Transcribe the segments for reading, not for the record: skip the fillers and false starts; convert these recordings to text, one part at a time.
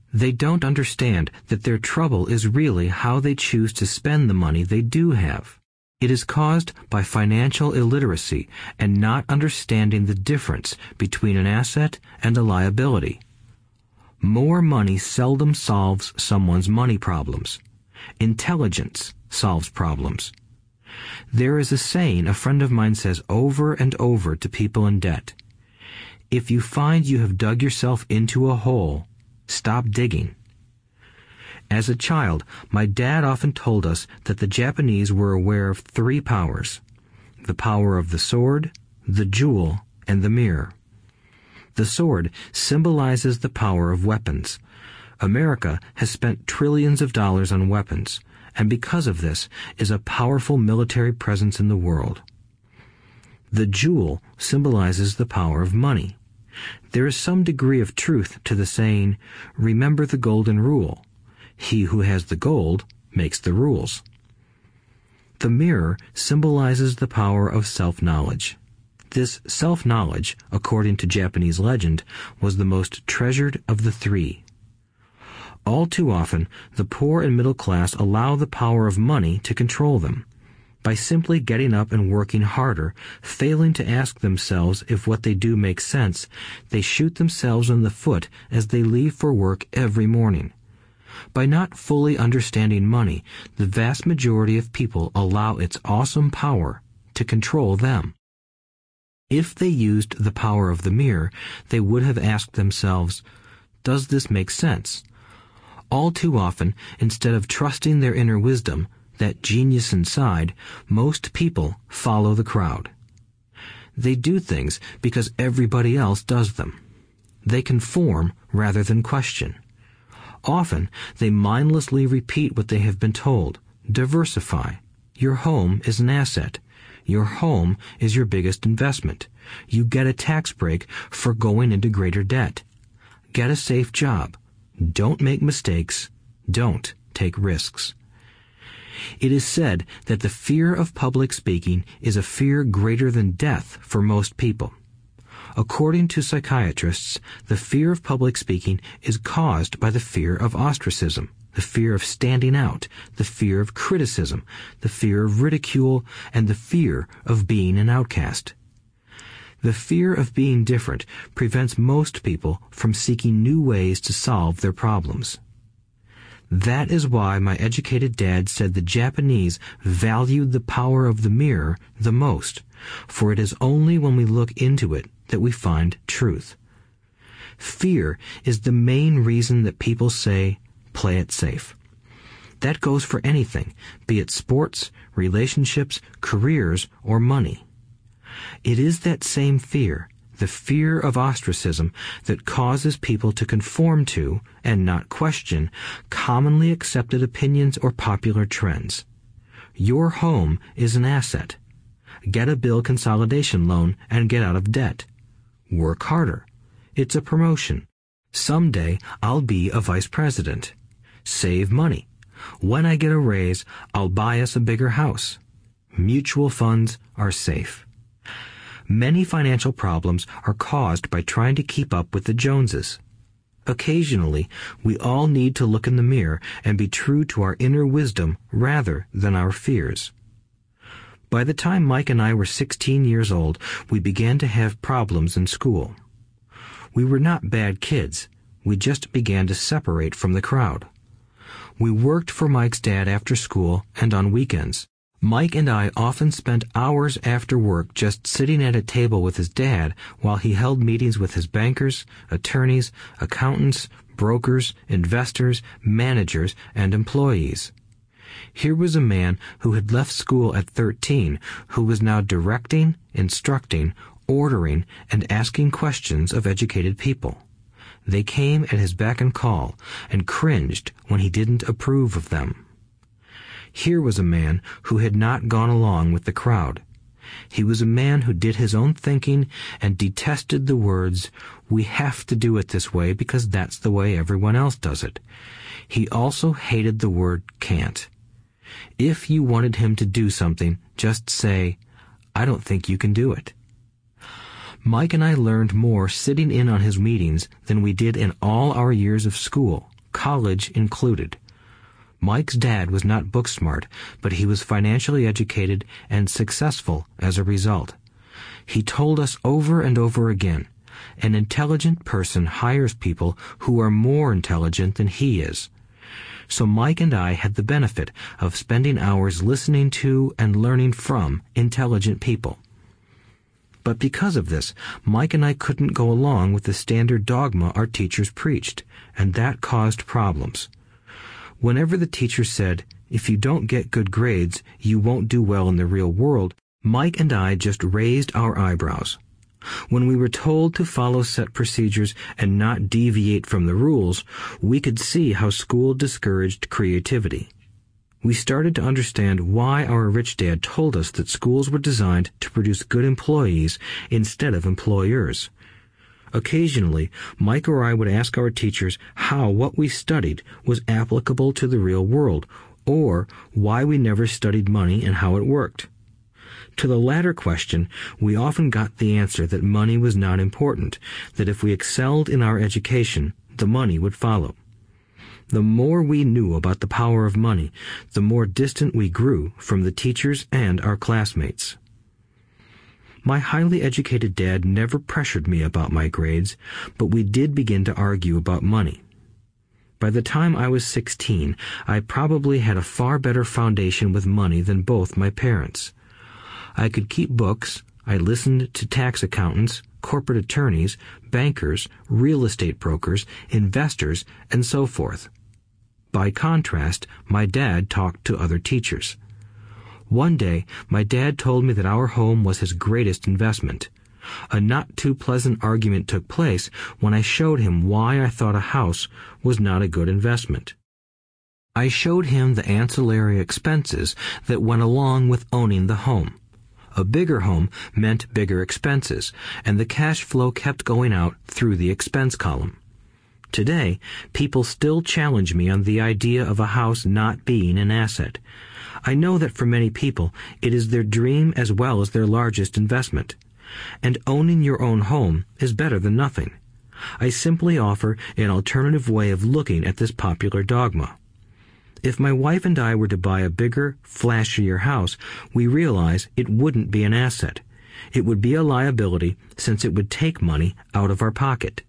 They don't understand that their trouble is really how they choose to spend the money they do have. It is caused by financial illiteracy and not understanding the difference between an asset and a liability. More money seldom solves someone's money problems. Intelligence solves problems. There is a saying a friend of mine says over and over to people in debt. If you find you have dug yourself into a hole, stop digging. As a child, my dad often told us that the Japanese were aware of 3 powers: the power of the sword, the jewel, and the mirror. The sword symbolizes the power of weapons. America has spent trillions of dollars on weapons, and because of this is a powerful military presence in the world. The jewel symbolizes the power of money. There is some degree of truth to the saying, "Remember the golden rule. He who has the gold makes the rules." The mirror symbolizes the power of self-knowledge. This self-knowledge, according to Japanese legend, was the most treasured of the 3. All too often, the poor and middle class allow the power of money to control them. By simply getting up and working harder, failing to ask themselves if what they do makes sense, they shoot themselves in the foot as they leave for work every morning. By not fully understanding money, the vast majority of people allow its awesome power to control them. If they used the power of the mirror, they would have asked themselves, "Does this make sense?" All too often, instead of trusting their inner wisdom, that genius inside, most people follow the crowd. They do things because everybody else does them. They conform rather than question. Often, they mindlessly repeat what they have been told. Diversify. Your home is an asset. Your home is your biggest investment. You get a tax break for going into greater debt. Get a safe job. Don't make mistakes. Don't take risks. It is said that the fear of public speaking is a fear greater than death for most people. According to psychiatrists, the fear of public speaking is caused by the fear of ostracism, the fear of standing out, the fear of criticism, the fear of ridicule, and the fear of being an outcast. The fear of being different prevents most people from seeking new ways to solve their problems. That is why my educated dad said the Japanese valued the power of the mirror the most, for it is only when we look into it that we find truth. Fear is the main reason that people say, "Play it safe." That goes for anything, be it sports, relationships, careers, or money. It is that same fear, the fear of ostracism, that causes people to conform to, and not question, commonly accepted opinions or popular trends. Your home is an asset. Get a bill consolidation loan and get out of debt. Work harder. It's a promotion. Someday I'll be a vice president. Save money. When I get a raise, I'll buy us a bigger house. Mutual funds are safe. Many financial problems are caused by trying to keep up with the Joneses. Occasionally, we all need to look in the mirror and be true to our inner wisdom rather than our fears. By the time Mike and I were 16 years old, we began to have problems in school. We were not bad kids. We just began to separate from the crowd. We worked for Mike's dad after school and on weekends. Mike and I often spent hours after work just sitting at a table with his dad while he held meetings with his bankers, attorneys, accountants, brokers, investors, managers, and employees. Here was a man who had left school at 13, who was now directing, instructing, ordering, and asking questions of educated people. They came at his beck and call, and cringed when he didn't approve of them. Here was a man who had not gone along with the crowd. He was a man who did his own thinking and detested the words, "We have to do it this way because that's the way everyone else does it." He also hated the word can't. If you wanted him to do something, just say, "I don't think you can do it." Mike and I learned more sitting in on his meetings than we did in all our years of school, college included. Mike's dad was not book smart, but he was financially educated and successful as a result. He told us over and over again, an intelligent person hires people who are more intelligent than he is. So Mike and I had the benefit of spending hours listening to and learning from intelligent people. But because of this, Mike and I couldn't go along with the standard dogma our teachers preached, and that caused problems. Whenever the teacher said, "If you don't get good grades, you won't do well in the real world," Mike and I just raised our eyebrows. When we were told to follow set procedures and not deviate from the rules, we could see how school discouraged creativity. We started to understand why our rich dad told us that schools were designed to produce good employees instead of employers. Occasionally, Mike or I would ask our teachers how what we studied was applicable to the real world, or why we never studied money and how it worked. To the latter question, we often got the answer that money was not important, that if we excelled in our education, the money would follow. The more we knew about the power of money, the more distant we grew from the teachers and our classmates. My highly educated dad never pressured me about my grades, but we did begin to argue about money. By the time I was 16, I probably had a far better foundation with money than both my parents. I could keep books, I listened to tax accountants, corporate attorneys, bankers, real estate brokers, investors, and so forth. By contrast, my dad talked to other teachers. One day, my dad told me that our home was his greatest investment. A not-too-pleasant argument took place when I showed him why I thought a house was not a good investment. I showed him the ancillary expenses that went along with owning the home. A bigger home meant bigger expenses, and the cash flow kept going out through the expense column. Today, people still challenge me on the idea of a house not being an asset. I know that for many people, it is their dream as well as their largest investment. And owning your own home is better than nothing. I simply offer an alternative way of looking at this popular dogma. If my wife and I were to buy a bigger, flashier house, we realize it wouldn't be an asset. It would be a liability since it would take money out of our pocket.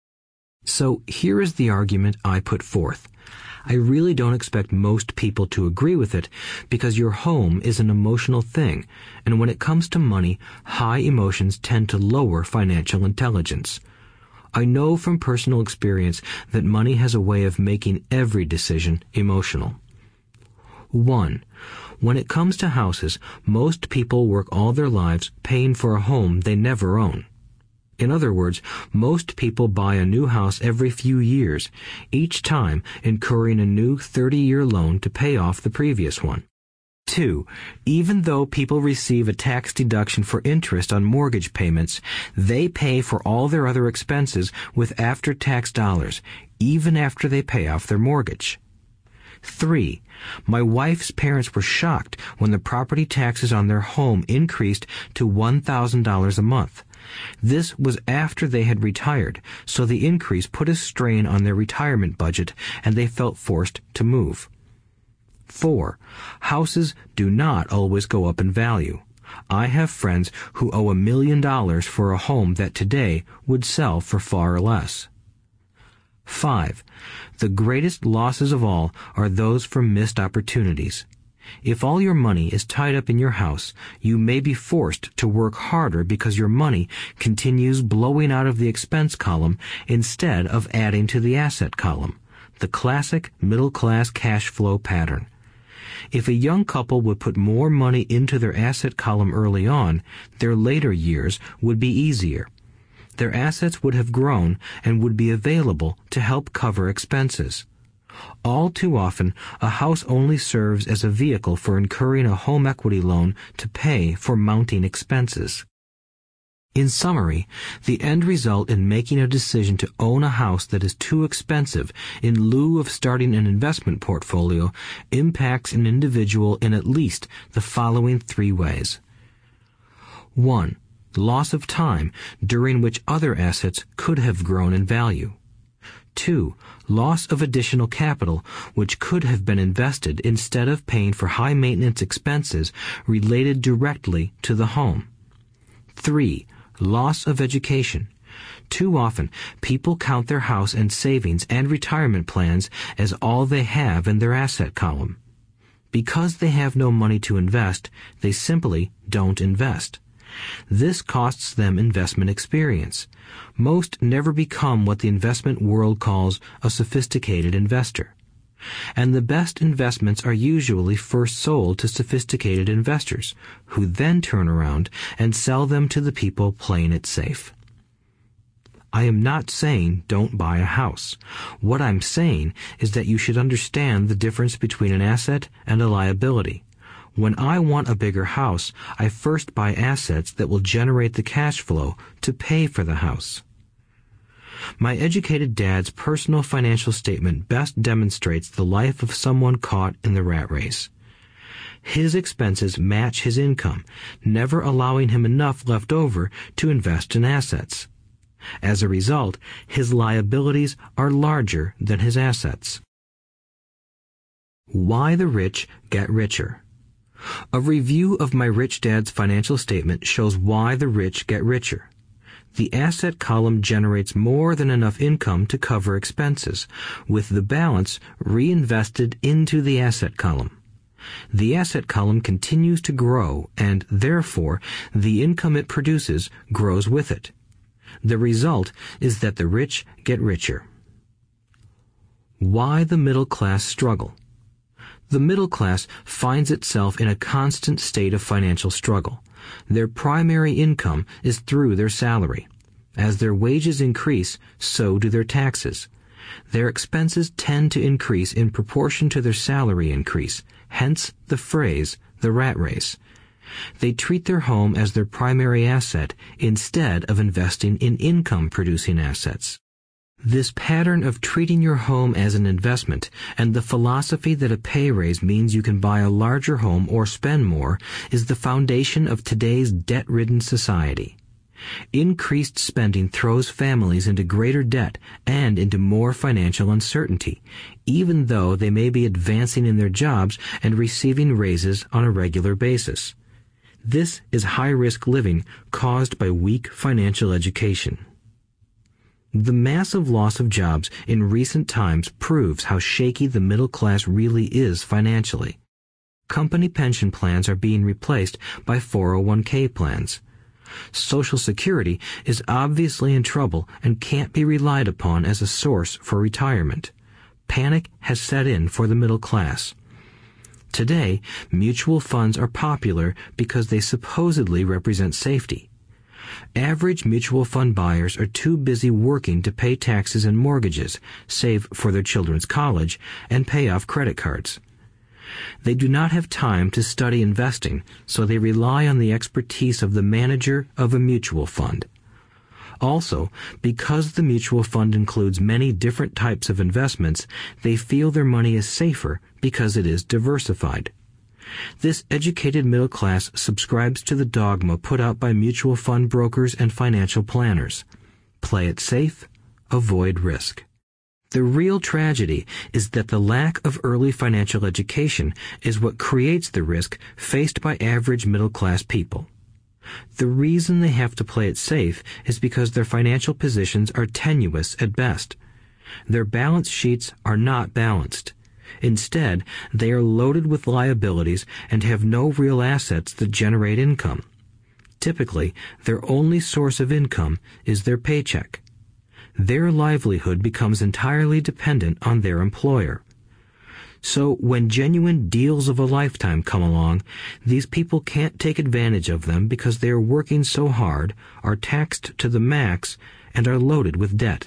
So here is the argument I put forth. I really don't expect most people to agree with it because your home is an emotional thing, and when it comes to money, high emotions tend to lower financial intelligence. I know from personal experience that money has a way of making every decision emotional. 1. When it comes to houses, most people work all their lives paying for a home they never own. In other words, most people buy a new house every few years, each time incurring a new 30-year loan to pay off the previous one. 2. Even though people receive a tax deduction for interest on mortgage payments, they pay for all their other expenses with after-tax dollars, even after they pay off their mortgage. 3. My wife's parents were shocked when the property taxes on their home increased to $1,000 a month. This was after they had retired, so the increase put a strain on their retirement budget, and they felt forced to move. 4. Houses do not always go up in value. I have friends who owe $1 million for a home that today would sell for far less. 5. The greatest losses of all are those from missed opportunities. If all your money is tied up in your house, you may be forced to work harder because your money continues blowing out of the expense column instead of adding to the asset column, the classic middle-class cash flow pattern. If a young couple would put more money into their asset column early on, their later years would be easier. Their assets would have grown and would be available to help cover expenses. All too often, a house only serves as a vehicle for incurring a home equity loan to pay for mounting expenses. In summary, the end result in making a decision to own a house that is too expensive in lieu of starting an investment portfolio impacts an individual in at least the following 3 ways. 1. Loss of time during which other assets could have grown in value. 2. Loss of additional capital, which could have been invested instead of paying for high-maintenance expenses related directly to the home. 3. Loss of education. Too often, people count their house and savings and retirement plans as all they have in their asset column. Because they have no money to invest, they simply don't invest. This costs them investment experience. Most never become what the investment world calls a sophisticated investor. And the best investments are usually first sold to sophisticated investors, who then turn around and sell them to the people playing it safe. I am not saying don't buy a house. What I'm saying is that you should understand the difference between an asset and a liability. When I want a bigger house, I first buy assets that will generate the cash flow to pay for the house. My educated dad's personal financial statement best demonstrates the life of someone caught in the rat race. His expenses match his income, never allowing him enough left over to invest in assets. As a result, his liabilities are larger than his assets. Why the rich get richer. A review of my rich dad's financial statement shows why the rich get richer. The asset column generates more than enough income to cover expenses, with the balance reinvested into the asset column. The asset column continues to grow, and therefore the income it produces grows with it. The result is that the rich get richer. Why the middle class struggle. The middle class finds itself in a constant state of financial struggle. Their primary income is through their salary. As their wages increase, so do their taxes. Their expenses tend to increase in proportion to their salary increase, hence the phrase, the rat race. They treat their home as their primary asset instead of investing in income-producing assets. This pattern of treating your home as an investment and the philosophy that a pay raise means you can buy a larger home or spend more is the foundation of today's debt-ridden society. Increased spending throws families into greater debt and into more financial uncertainty, even though they may be advancing in their jobs and receiving raises on a regular basis. This is high-risk living caused by weak financial education. The massive loss of jobs in recent times proves how shaky the middle class really is financially. Company pension plans are being replaced by 401k plans. Social Security is obviously in trouble and can't be relied upon as a source for retirement. Panic has set in for the middle class. Today, mutual funds are popular because they supposedly represent safety. Average mutual fund buyers are too busy working to pay taxes and mortgages, save for their children's college, and pay off credit cards. They do not have time to study investing, so they rely on the expertise of the manager of a mutual fund. Also, because the mutual fund includes many different types of investments, they feel their money is safer because it is diversified. This educated middle class subscribes to the dogma put out by mutual fund brokers and financial planners. Play it safe, avoid risk. The real tragedy is that the lack of early financial education is what creates the risk faced by average middle-class people. The reason they have to play it safe is because their financial positions are tenuous at best. Their balance sheets are not balanced. Instead, they are loaded with liabilities and have no real assets that generate income. Typically, their only source of income is their paycheck. Their livelihood becomes entirely dependent on their employer. So when genuine deals of a lifetime come along, these people can't take advantage of them because they are working so hard, are taxed to the max, and are loaded with debt.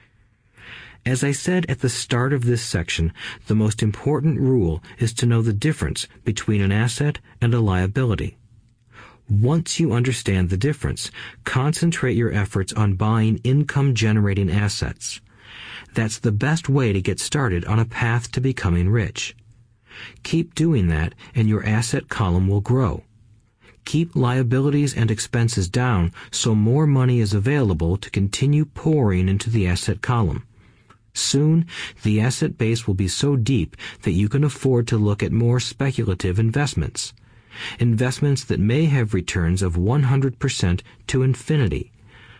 As I said at the start of this section, the most important rule is to know the difference between an asset and a liability. Once you understand the difference, concentrate your efforts on buying income-generating assets. That's the best way to get started on a path to becoming rich. Keep doing that, and your asset column will grow. Keep liabilities and expenses down so more money is available to continue pouring into the asset column. Soon, the asset base will be so deep that you can afford to look at more speculative investments. Investments that may have returns of 100% to infinity.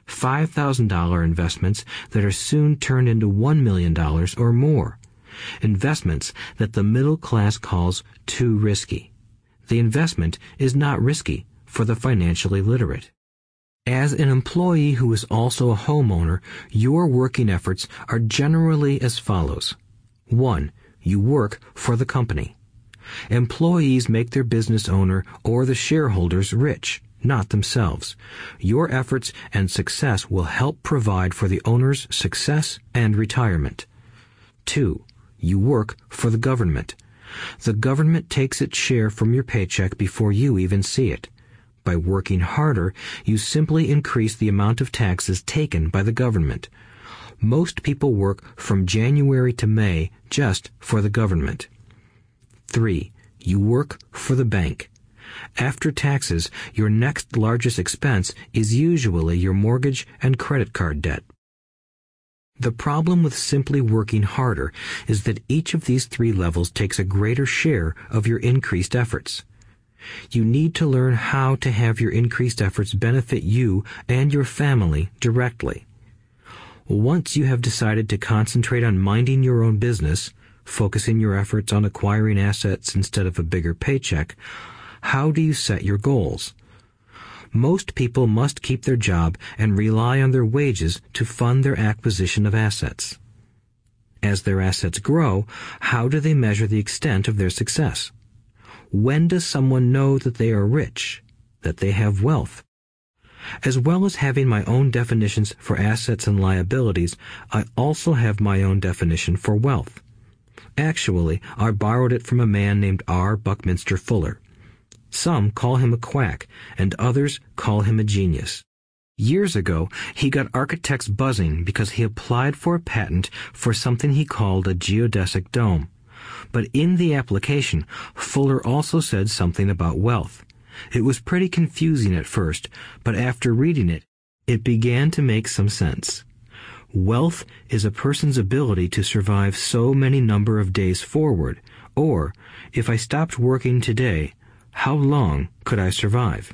$5,000 investments that are soon turned into $1 million or more. Investments that the middle class calls too risky. The investment is not risky for the financially literate. As an employee who is also a homeowner, your working efforts are generally as follows. 1. You work for the company. Employees make their business owner or the shareholders rich, not themselves. Your efforts and success will help provide for the owner's success and retirement. 2. You work for the government. The government takes its share from your paycheck before you even see it. By working harder, you simply increase the amount of taxes taken by the government. Most people work from January to May just for the government. 3. You work for the bank. After taxes, your next largest expense is usually your mortgage and credit card debt. The problem with simply working harder is that each of these 3 levels takes a greater share of your increased efforts. You need to learn how to have your increased efforts benefit you and your family directly. Once you have decided to concentrate on minding your own business, focusing your efforts on acquiring assets instead of a bigger paycheck, how do you set your goals? Most people must keep their job and rely on their wages to fund their acquisition of assets. As their assets grow, how do they measure the extent of their success? When does someone know that they are rich, that they have wealth? As well as having my own definitions for assets and liabilities, I also have my own definition for wealth. Actually, I borrowed it from a man named R. Buckminster Fuller. Some call him a quack, and others call him a genius. Years ago, he got architects buzzing because he applied for a patent for something he called a geodesic dome. But in the application, Fuller also said something about wealth. It was pretty confusing at first, but after reading it, it began to make some sense. Wealth is a person's ability to survive so many number of days forward, or, if I stopped working today, how long could I survive?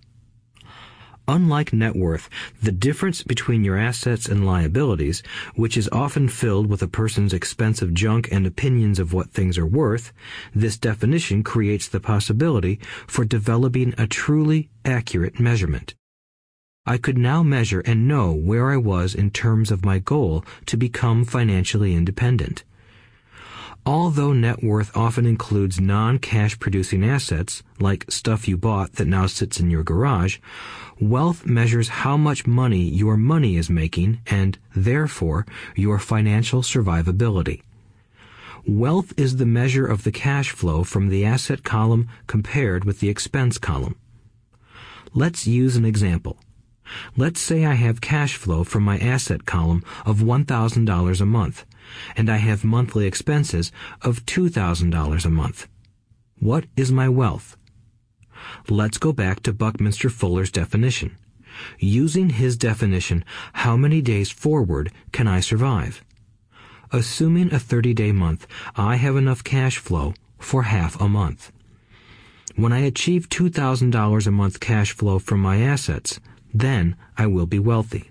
Unlike net worth, the difference between your assets and liabilities, which is often filled with a person's expensive junk and opinions of what things are worth, this definition creates the possibility for developing a truly accurate measurement. I could now measure and know where I was in terms of my goal to become financially independent. Although net worth often includes non-cash producing assets, like stuff you bought that now sits in your garage, wealth measures how much money your money is making and, therefore, your financial survivability. Wealth is the measure of the cash flow from the asset column compared with the expense column. Let's use an example. Let's say I have cash flow from my asset column of $1,000 a month, and I have monthly expenses of $2,000 a month. What is my wealth? Let's go back to Buckminster Fuller's definition. Using his definition, how many days forward can I survive? Assuming a 30-day month, I have enough cash flow for half a month. When I achieve $2,000 a month cash flow from my assets, then I will be wealthy.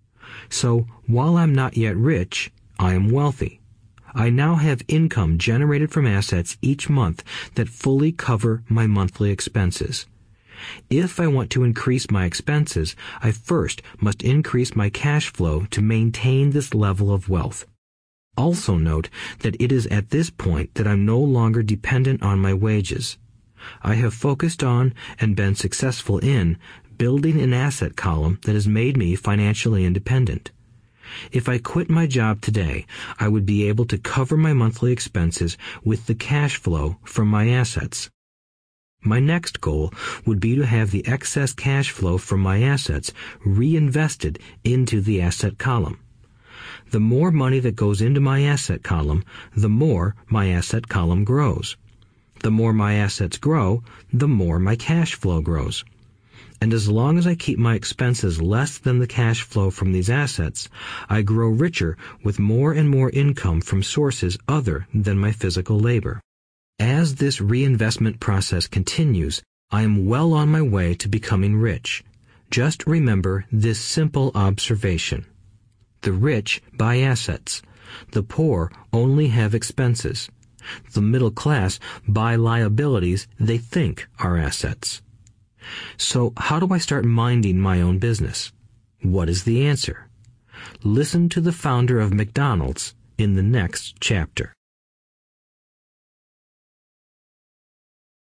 So, while I'm not yet rich, I am wealthy. I now have income generated from assets each month that fully cover my monthly expenses. If I want to increase my expenses, I first must increase my cash flow to maintain this level of wealth. Also note that it is at this point that I'm no longer dependent on my wages. I have focused on and been successful in building an asset column that has made me financially independent. If I quit my job today, I would be able to cover my monthly expenses with the cash flow from my assets. My next goal would be to have the excess cash flow from my assets reinvested into the asset column. The more money that goes into my asset column, the more my asset column grows. The more my assets grow, the more my cash flow grows. And as long as I keep my expenses less than the cash flow from these assets, I grow richer with more and more income from sources other than my physical labor. As this reinvestment process continues, I am well on my way to becoming rich. Just remember this simple observation. The rich buy assets. The poor only have expenses. The middle class buy liabilities they think are assets. So how do I start minding my own business? What is the answer? Listen to the founder of McDonald's in the next chapter.